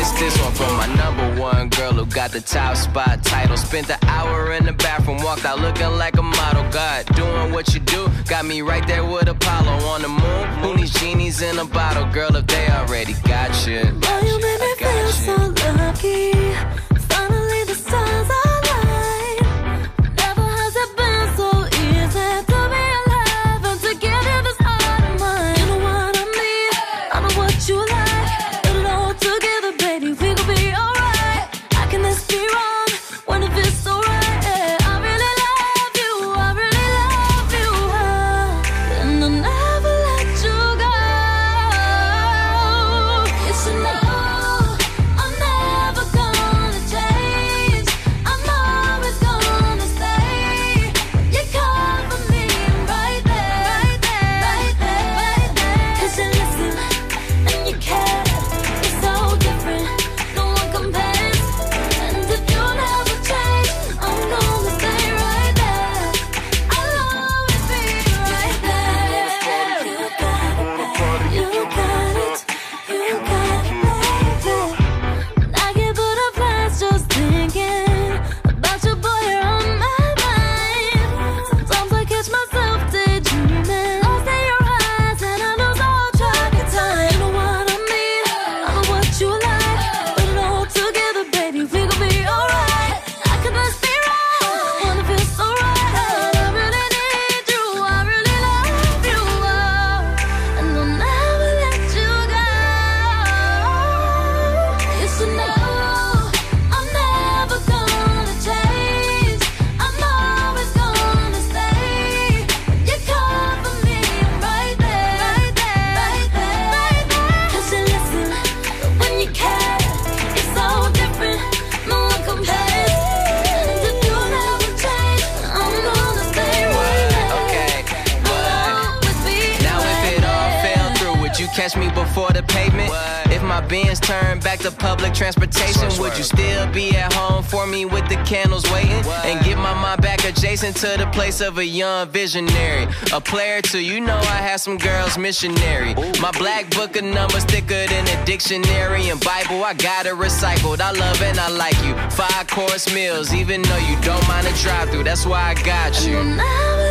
this one from my #1 girl who got the top spot title. Spent the hour in the bathroom, walked out looking like a model. God, doing what you do, got me right there with Apollo on the moon. Who needs genies in a bottle, girl, if they already got you? Boy, you made me feel so lucky. Finally the stars align. Never has it been so easy to be alive and to get in this heart of mine. You know what I mean? I know what you like. Put it all together, baby, we gon' be alright. How can this be wrong when it feels so right? Yeah, I really love you, I really love you, and I'll never let you go. You should know I'm never gonna change. I'm always gonna stay. You cover me right there, right there, right there, right there. 'Cause you listen and you care. It's so different, no one compares. And if you never change, I'm gonna stay right there. I'll always be right there. You got it, baby. You got it. You got it, baby. I get butterflies just thinking about you, boy, you're on my mind. Sometimes I catch myself daydreaming, lost in your eyes, and I lose all track of time. You know what I mean? I know what you like. Put it all together, baby, we gon' be alright. How can this be wrong when it feels so right? I really need you, I really love you, and I'll never let you go. You should know I'm never gonna change. I'm always gonna stay. You cover me right there, right there, right there, right there. 'Cause you listen when you care. It's so different, no one compares. And if you never change, I'm gonna stay right there. Okay, but I'll always be now if right it all there. fell through, would you catch me before the pavement? If my Benz turned back to public transportation, would you still be at home for me with the candles waiting? And get my mind back adjacent to the place of a young visionary. A player too, you know I have some girls missionary. My black book of numbers thicker than a dictionary and Bible. I got it recycled, I love and I like you. 5-course meals, even though you don't mind a drive-through, that's why I got you. I'll never